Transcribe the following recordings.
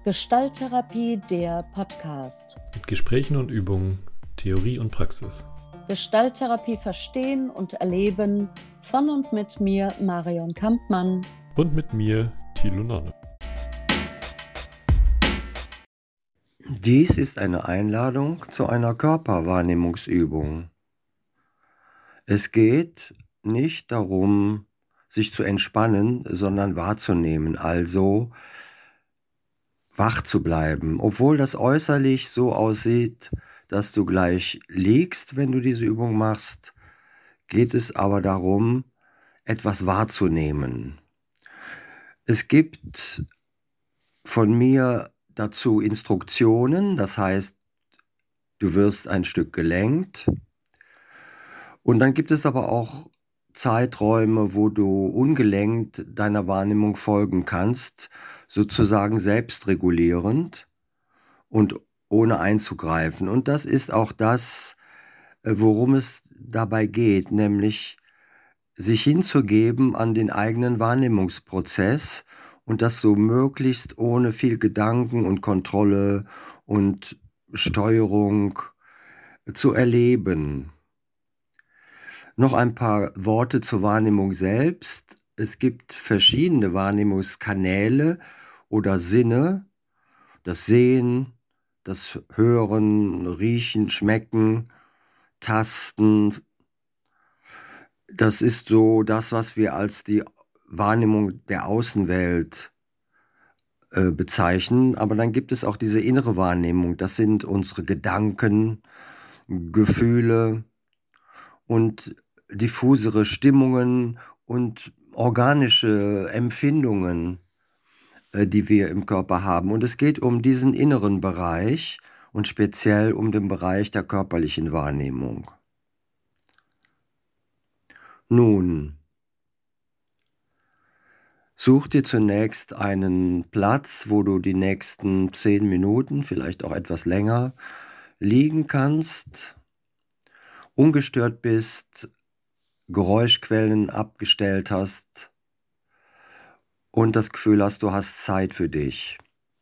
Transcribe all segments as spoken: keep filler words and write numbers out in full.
Gestalttherapie, der Podcast. Mit Gesprächen und Übungen, Theorie und Praxis. Gestalttherapie verstehen und erleben von und mit mir, Marion Kampmann. Und mit mir, Thilo Nonne. Dies ist eine Einladung zu einer Körperwahrnehmungsübung. Es geht nicht darum, sich zu entspannen, sondern wahrzunehmen, also wach zu bleiben. Obwohl das äußerlich so aussieht, dass du gleich liegst, wenn du diese Übung machst, geht es aber darum, etwas wahrzunehmen. Es gibt von mir dazu Instruktionen, das heißt, du wirst ein Stück gelenkt. Und dann gibt es aber auch Zeiträume, wo du ungelenkt deiner Wahrnehmung folgen kannst, sozusagen selbstregulierend und ohne einzugreifen. Und das ist auch das, worum es dabei geht, nämlich sich hinzugeben an den eigenen Wahrnehmungsprozess und das so möglichst ohne viel Gedanken und Kontrolle und Steuerung zu erleben. Noch ein paar Worte zur Wahrnehmung selbst. Es gibt verschiedene Wahrnehmungskanäle oder Sinne, das Sehen, das Hören, Riechen, Schmecken, Tasten. Das ist so das, was wir als die Wahrnehmung der Außenwelt äh, bezeichnen. Aber dann gibt es auch diese innere Wahrnehmung. Das sind unsere Gedanken, Gefühle und diffusere Stimmungen und organische Empfindungen, äh, die wir im Körper haben. Und es geht um diesen inneren Bereich und speziell um den Bereich der körperlichen Wahrnehmung. Nun, such dir zunächst einen Platz, wo du die nächsten zehn Minuten, vielleicht auch etwas länger, liegen kannst, ungestört bist, Geräuschquellen abgestellt hast und das Gefühl hast, du hast Zeit für dich.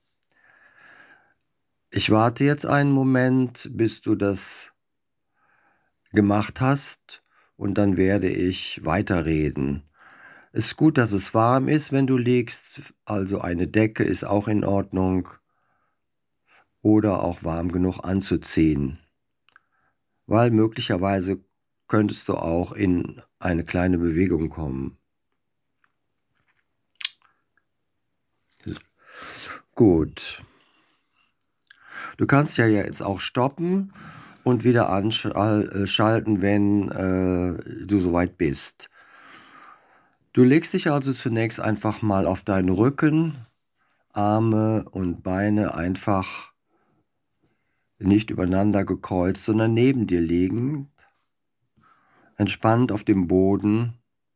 Ich warte jetzt einen Moment, bis du das gemacht hast und dann werde ich weiterreden. Es ist gut, dass es warm ist, wenn du liegst, also eine Decke ist auch in Ordnung oder auch warm genug anzuziehen, weil möglicherweise könntest du auch in eine kleine Bewegung kommen. Gut. Du kannst ja jetzt auch stoppen und wieder anschalten, wenn äh, du soweit bist. Du legst dich also zunächst einfach mal auf deinen Rücken, Arme und Beine einfach nicht übereinander gekreuzt, sondern neben dir liegend, entspannt auf dem Boden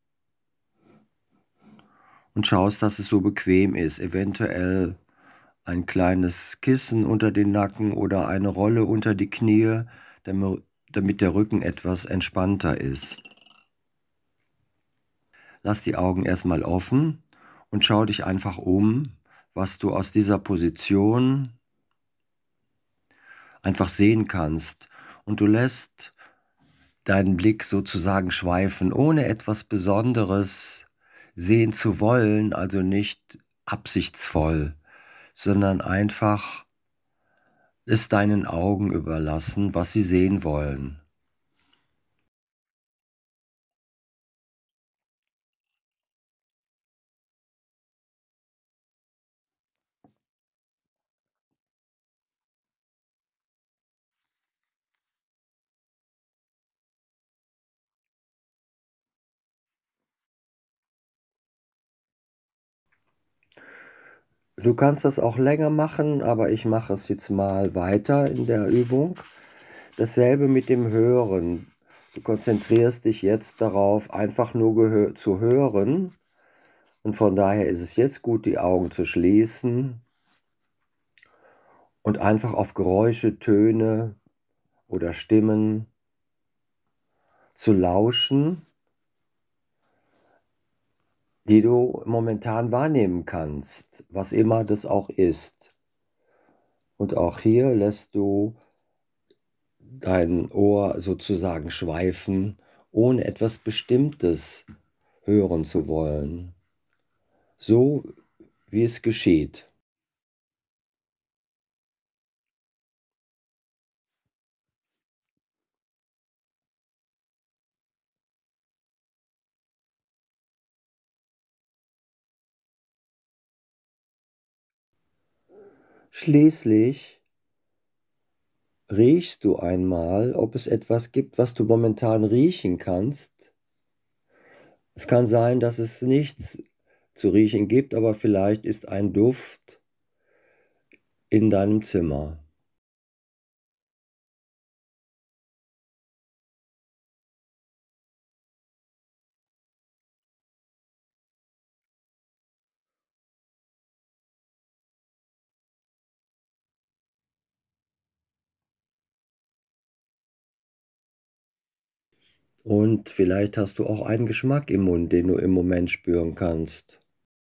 und schaust, dass es so bequem ist. Eventuell ein kleines Kissen unter den Nacken oder eine Rolle unter die Knie, damit der Rücken etwas entspannter ist. Lass die Augen erstmal offen und schau dich einfach um, was du aus dieser Position einfach sehen kannst. Und du lässt deinen Blick sozusagen schweifen, ohne etwas Besonderes sehen zu wollen, also nicht absichtsvoll, sondern einfach es deinen Augen überlassen, was sie sehen wollen. Du kannst das auch länger machen, aber ich mache es jetzt mal weiter in der Übung. Dasselbe mit dem Hören. Du konzentrierst dich jetzt darauf, einfach nur zu hören. Und von daher ist es jetzt gut, die Augen zu schließen und einfach auf Geräusche, Töne oder Stimmen zu lauschen, die du momentan wahrnehmen kannst, was immer das auch ist. Und auch hier lässt du dein Ohr sozusagen schweifen, ohne etwas Bestimmtes hören zu wollen. So wie es geschieht. Schließlich riechst du einmal, ob es etwas gibt, was du momentan riechen kannst. Es kann sein, dass es nichts zu riechen gibt, aber vielleicht ist ein Duft in deinem Zimmer. Und vielleicht hast du auch einen Geschmack im Mund, den du im Moment spüren kannst.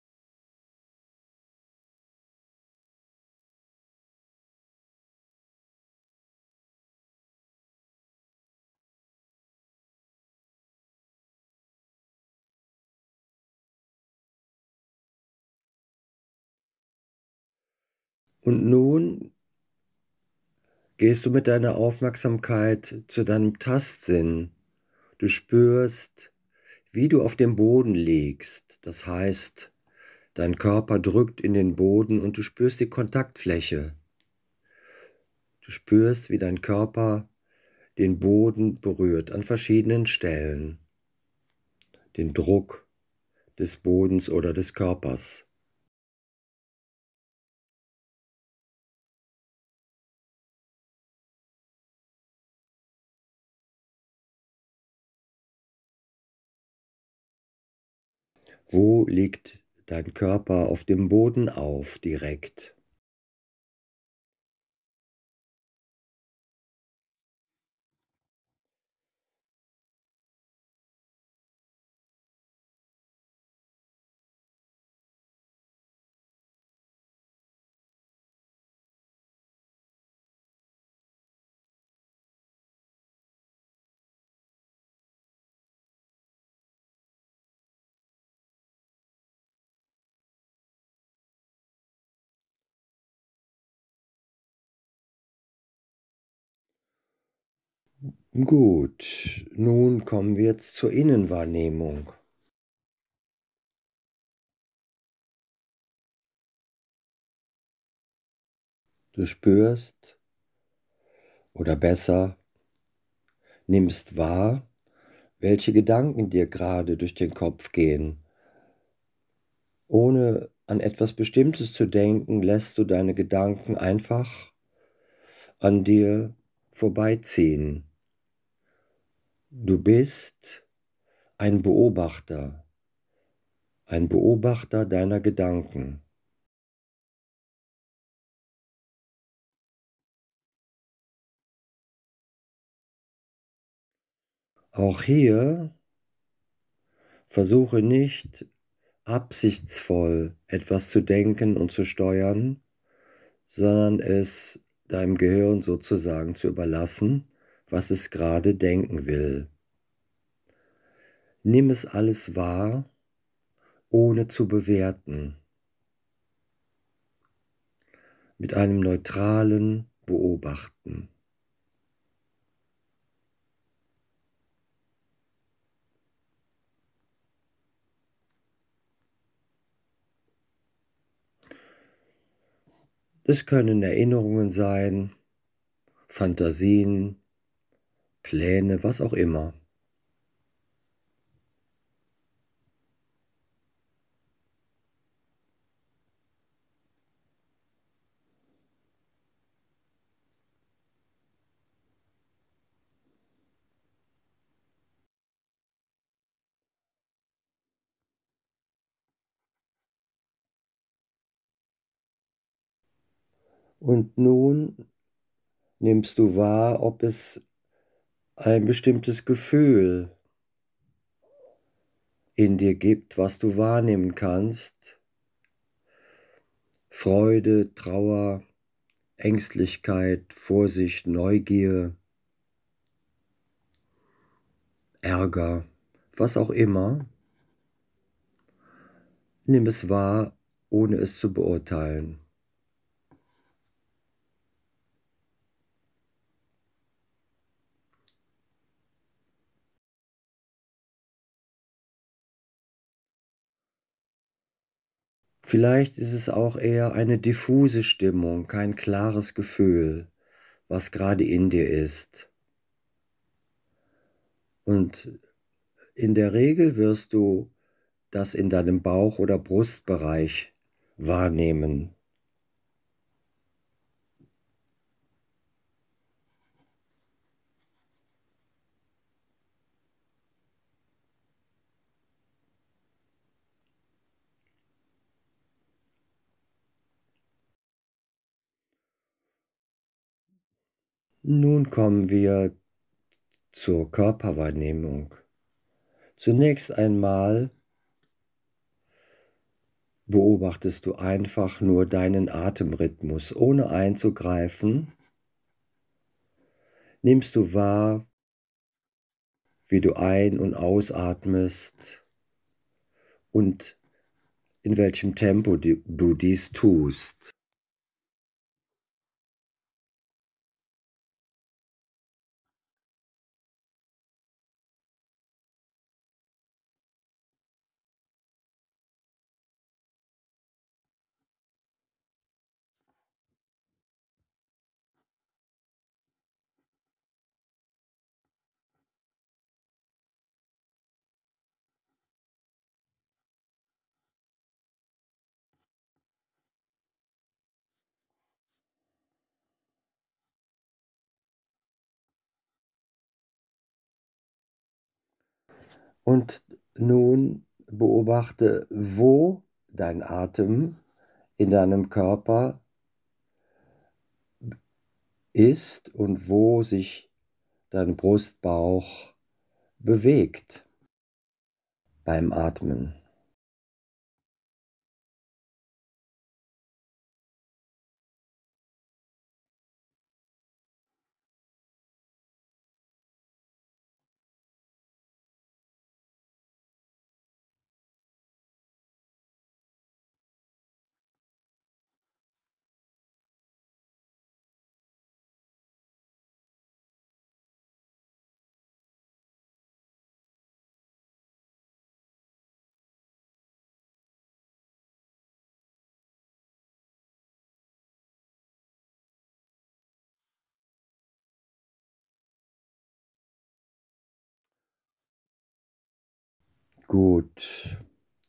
Und nun gehst du mit deiner Aufmerksamkeit zu deinem Tastsinn. Du spürst, wie du auf dem Boden liegst. Das heißt, dein Körper drückt in den Boden und du spürst die Kontaktfläche. Du spürst, wie dein Körper den Boden berührt an verschiedenen Stellen. Den Druck des Bodens oder des Körpers. Wo liegt dein Körper auf dem Boden auf direkt? Gut, nun kommen wir jetzt zur Innenwahrnehmung. Du spürst, oder besser, nimmst wahr, welche Gedanken dir gerade durch den Kopf gehen. Ohne an etwas Bestimmtes zu denken, lässt du deine Gedanken einfach an dir vorbeiziehen. Du bist ein Beobachter, ein Beobachter deiner Gedanken. Auch hier versuche nicht absichtsvoll etwas zu denken und zu steuern, sondern es deinem Gehirn sozusagen zu überlassen, was es gerade denken will. Nimm es alles wahr, ohne zu bewerten, mit einem neutralen Beobachten. Es können Erinnerungen sein, Fantasien, Pläne, was auch immer. Und nun nimmst du wahr, ob es ein bestimmtes Gefühl in dir gibt, was du wahrnehmen kannst. Freude, Trauer, Ängstlichkeit, Vorsicht, Neugier, Ärger, was auch immer. Nimm es wahr, ohne es zu beurteilen. Vielleicht ist es auch eher eine diffuse Stimmung, kein klares Gefühl, was gerade in dir ist. Und in der Regel wirst du das in deinem Bauch- oder Brustbereich wahrnehmen. Nun kommen wir zur Körperwahrnehmung. Zunächst einmal beobachtest du einfach nur deinen Atemrhythmus, ohne einzugreifen. Nimmst du wahr, wie du ein- und ausatmest und in welchem Tempo du dies tust. Und nun beobachte, wo dein Atem in deinem Körper ist und wo sich dein Brustbauch bewegt beim Atmen. Gut.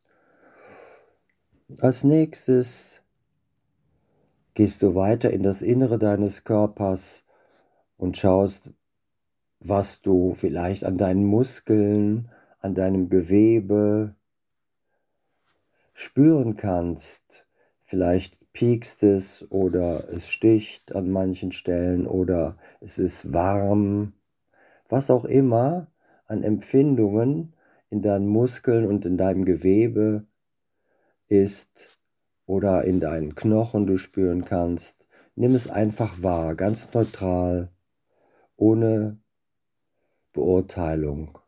Als nächstes gehst du weiter in das Innere deines Körpers und schaust, was du vielleicht an deinen Muskeln, an deinem Gewebe spüren kannst. Vielleicht piekst es oder es sticht an manchen Stellen oder es ist warm. Was auch immer an Empfindungen in deinen Muskeln und in deinem Gewebe ist oder in deinen Knochen du spüren kannst, nimm es einfach wahr, ganz neutral, ohne Beurteilung.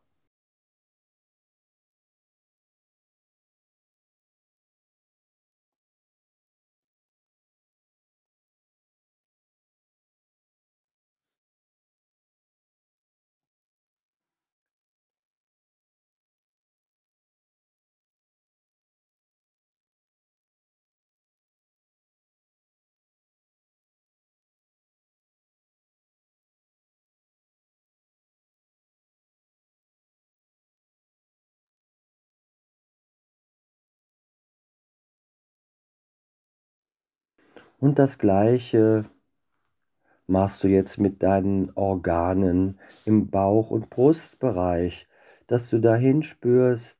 Und das Gleiche machst du jetzt mit deinen Organen im Bauch- und Brustbereich, dass du dahin spürst,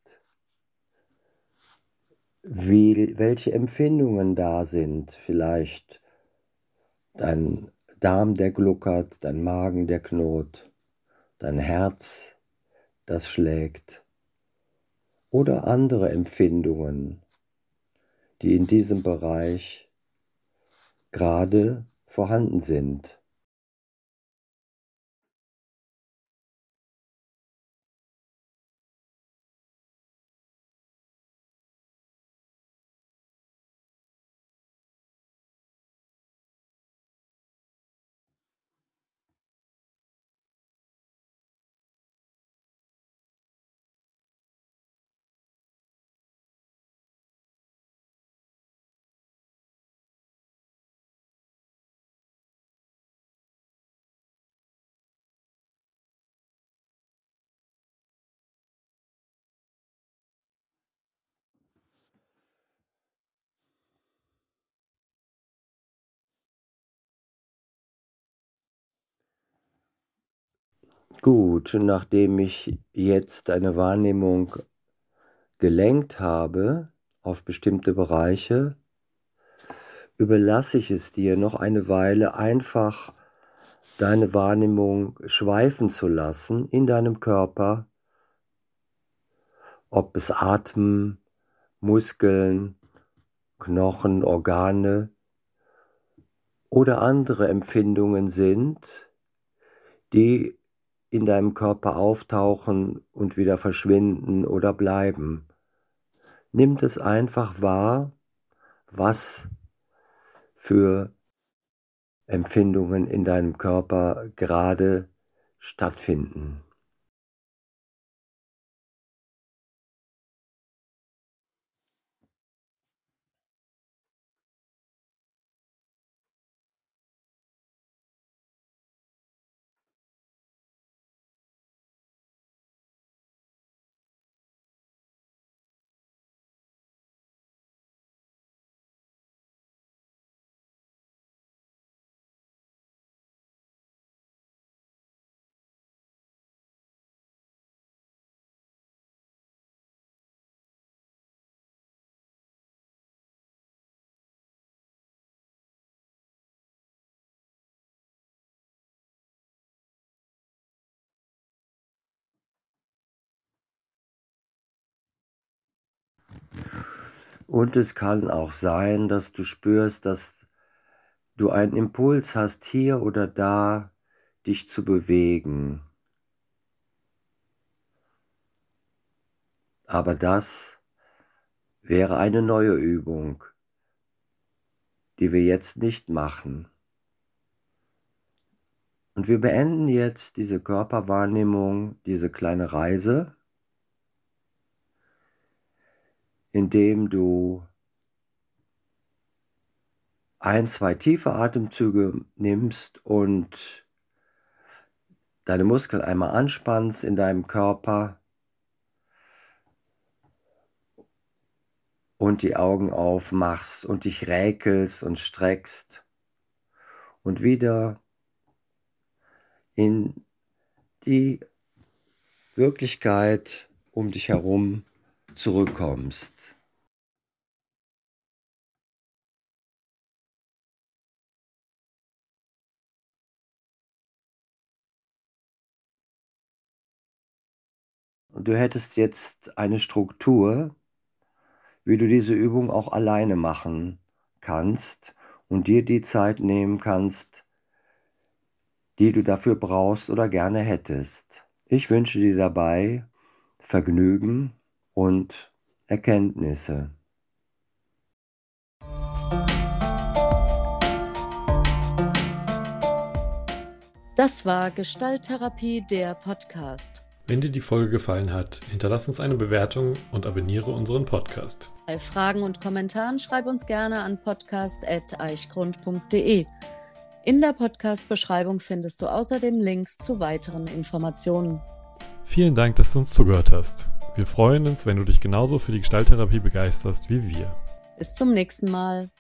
wie, welche Empfindungen da sind. Vielleicht dein Darm, der gluckert, dein Magen, der knurrt, dein Herz, das schlägt oder andere Empfindungen, die in diesem Bereich gerade vorhanden sind. Gut, nachdem ich jetzt deine Wahrnehmung gelenkt habe auf bestimmte Bereiche, überlasse ich es dir noch eine Weile einfach deine Wahrnehmung schweifen zu lassen in deinem Körper, ob es Atem, Muskeln, Knochen, Organe oder andere Empfindungen sind, die in deinem Körper auftauchen und wieder verschwinden oder bleiben. Nimm es einfach wahr, was für Empfindungen in deinem Körper gerade stattfinden. Und es kann auch sein, dass du spürst, dass du einen Impuls hast, hier oder da dich zu bewegen. Aber das wäre eine neue Übung, die wir jetzt nicht machen. Und wir beenden jetzt diese Körperwahrnehmung, diese kleine Reise, indem du ein, zwei tiefe Atemzüge nimmst und deine Muskeln einmal anspannst in deinem Körper und die Augen aufmachst und dich räkelst und streckst und wieder in die Wirklichkeit um dich herum zurückkommst. Und du hättest jetzt eine Struktur, wie du diese Übung auch alleine machen kannst und dir die Zeit nehmen kannst, die du dafür brauchst oder gerne hättest. Ich wünsche dir dabei Vergnügen und Erkenntnisse. Das war Gestalttherapie, der Podcast. Wenn dir die Folge gefallen hat, hinterlass uns eine Bewertung und abonniere unseren Podcast. Bei Fragen und Kommentaren schreib uns gerne an podcast at eichgrund punkt de. In der Podcast-Beschreibung findest du außerdem Links zu weiteren Informationen. Vielen Dank, dass du uns zugehört hast. Wir freuen uns, wenn du dich genauso für die Gestalttherapie begeisterst wie wir. Bis zum nächsten Mal.